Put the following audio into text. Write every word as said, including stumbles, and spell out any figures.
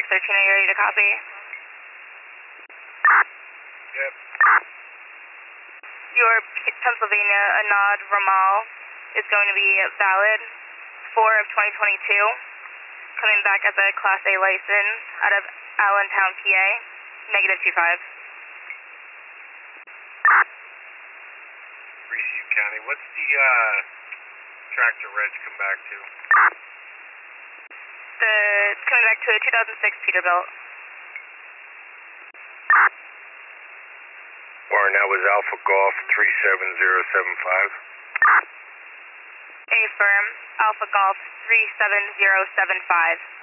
six thirteen, are you ready to copy? Yep. Your P- Pennsylvania Anad Ramal is going to be valid four of twenty twenty-two, coming back as a Class A license out of Allentown, P A, negative two five. Receive County. What's the uh, tractor reg come back to? The, it's coming back to a two thousand six Peterbilt. Warren, that was Alpha Golf three seven zero seven five. A firm, Alpha Golf three seven zero seven five.